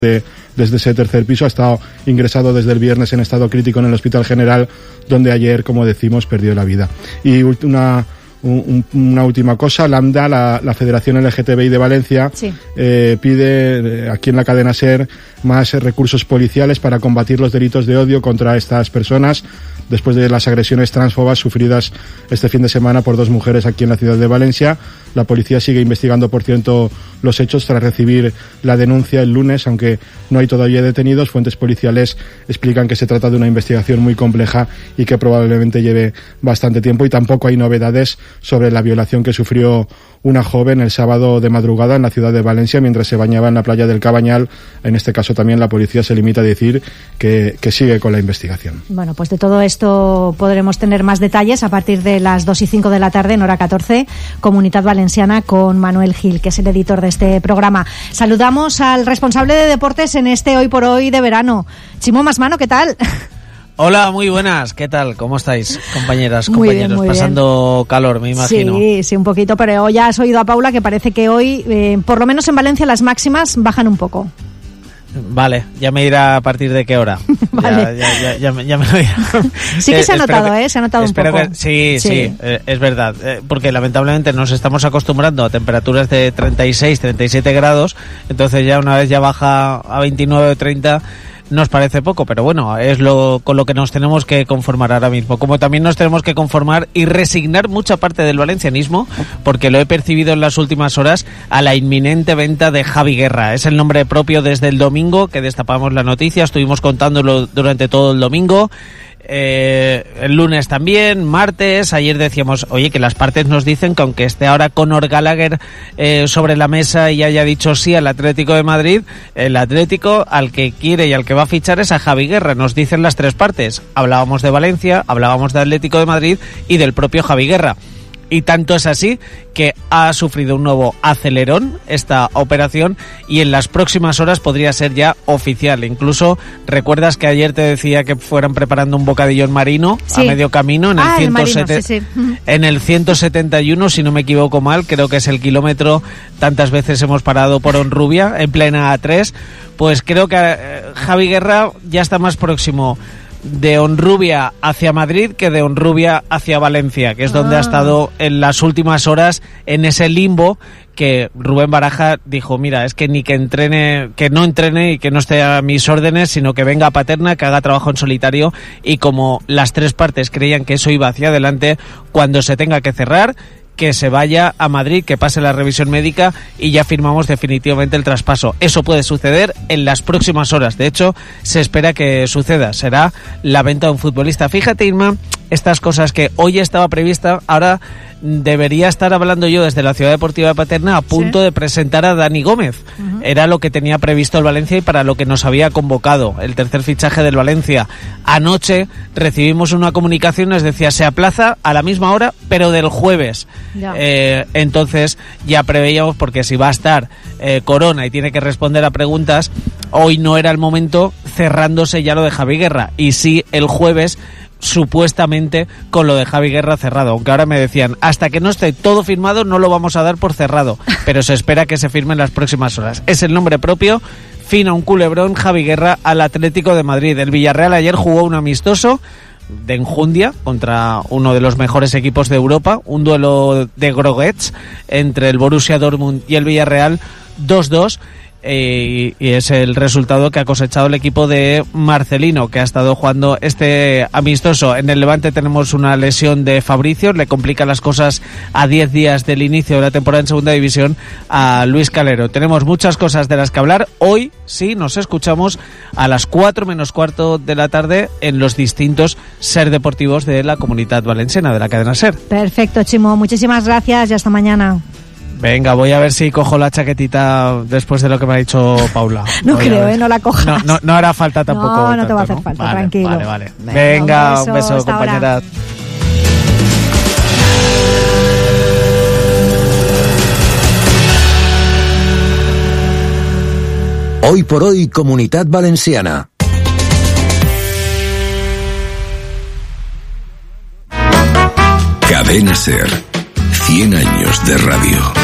desde ese tercer piso. Ha estado ingresado desde el viernes en estado crítico en el Hospital General, donde ayer, como decimos, perdió la vida. Y una última cosa, Lambda, la Federación LGTBI de Valencia, sí, pide aquí en la cadena SER más recursos policiales para combatir los delitos de odio contra estas personas, después de las agresiones transfobas sufridas este fin de semana por 2 mujeres aquí en la ciudad de Valencia. La policía sigue investigando, por cierto, los hechos tras recibir la denuncia el lunes, aunque no hay todavía detenidos. Fuentes policiales explican que se trata de una investigación muy compleja y que probablemente lleve bastante tiempo, y tampoco hay novedades sobre la violación que sufrió una joven el sábado de madrugada en la ciudad de Valencia mientras se bañaba en la playa del Cabanyal. En este caso también la policía se limita a decir que sigue con la investigación. Bueno, pues de todo esto podremos tener más detalles a partir de las 2:05 de la tarde en hora 14, Comunidad Valenciana, con Manuel Gil, que es el editor de este programa. Saludamos al responsable de deportes en este Hoy por Hoy de verano, Chimo Masmano, ¿qué tal? Hola, muy buenas. ¿Qué tal? ¿Cómo estáis, compañeras, compañeros? Muy pasando bien. Calor, me imagino. Sí, un poquito, pero ya has oído a Paula que parece que hoy, por lo menos en Valencia, las máximas bajan un poco. Vale, ya me dirá a partir de qué hora. Vale. Ya me lo dirá. Sí que se ha notado, se ha notado un poco. Sí, es verdad, porque lamentablemente nos estamos acostumbrando a temperaturas de 36, 37 grados, entonces ya una vez ya baja a 29 o 30... nos parece poco, pero bueno, es con lo que nos tenemos que conformar ahora mismo. Como también nos tenemos que conformar y resignar mucha parte del valencianismo, porque lo he percibido en las últimas horas, a la inminente venta de Javi Guerra. Es el nombre propio desde el domingo que destapamos la noticia, estuvimos contándolo durante todo el domingo. El lunes también, martes, ayer decíamos, oye, que las partes nos dicen que aunque esté ahora Conor Gallagher sobre la mesa y haya dicho sí al Atlético de Madrid, el Atlético al que quiere y al que va a fichar es a Javi Guerra, nos dicen las tres partes. Hablábamos de Valencia, hablábamos de Atlético de Madrid y del propio Javi Guerra. Y tanto es así que ha sufrido un nuevo acelerón esta operación y en las próximas horas podría ser ya oficial. Incluso, ¿recuerdas que ayer te decía que fueran preparando un bocadillón marino a medio camino en en el 171, si no me equivoco mal, creo que es el kilómetro, tantas veces hemos parado por Honrubia, en plena A3, pues creo que Javi Guerra ya está más próximo de Honrubia hacia Madrid que de Honrubia hacia Valencia, que es donde ha estado en las últimas horas, en ese limbo que Rubén Baraja dijo, mira, es que ni que entrene, que no entrene y que no esté a mis órdenes, sino que venga a Paterna, que haga trabajo en solitario, y como las tres partes creían que eso iba hacia adelante, cuando se tenga que cerrar, que se vaya a Madrid, que pase la revisión médica y ya firmamos definitivamente el traspaso. Eso puede suceder en las próximas horas. De hecho, se espera que suceda. Será la venta de un futbolista. Fíjate, Irma, estas cosas que hoy estaba prevista, ahora debería estar hablando yo desde la Ciudad Deportiva de Paterna a punto de presentar a Dani Gómez. Era lo que tenía previsto el Valencia y para lo que nos había convocado, el tercer fichaje del Valencia. Anoche recibimos una comunicación, nos decía, se aplaza a la misma hora, pero del jueves. Entonces ya preveíamos, porque si va a estar Corona y tiene que responder a preguntas, hoy no era el momento, cerrándose ya lo de Javi Guerra, y sí el jueves, supuestamente con lo de Javi Guerra cerrado, aunque ahora me decían, hasta que no esté todo firmado no lo vamos a dar por cerrado, pero se espera que se firme en las próximas horas. Es el nombre propio, fina un culebrón, Javi Guerra al Atlético de Madrid. El Villarreal ayer jugó un amistoso de enjundia contra uno de los mejores equipos de Europa, un duelo de groguets entre el Borussia Dortmund y el Villarreal, 2-2, y es el resultado que ha cosechado el equipo de Marcelino, que ha estado jugando este amistoso. En el Levante tenemos una lesión de Fabricio, le complica las cosas a 10 días del inicio de la temporada en Segunda División a Luis Calero. Tenemos muchas cosas de las que hablar. Hoy sí nos escuchamos a las 4 menos cuarto de la tarde en los distintos SER deportivos de la Comunidad Valenciana, de la cadena SER. Perfecto, Chimo, muchísimas gracias y hasta mañana. Venga, voy a ver si cojo la chaquetita después de lo que me ha dicho Paula. No creo, no la cojas. No hará falta tampoco. No te va a hacer falta, vale, tranquilo. Vale. Venga, un beso compañera. Hoy por hoy, Comunidad Valenciana. Cadena SER. 100 años de radio.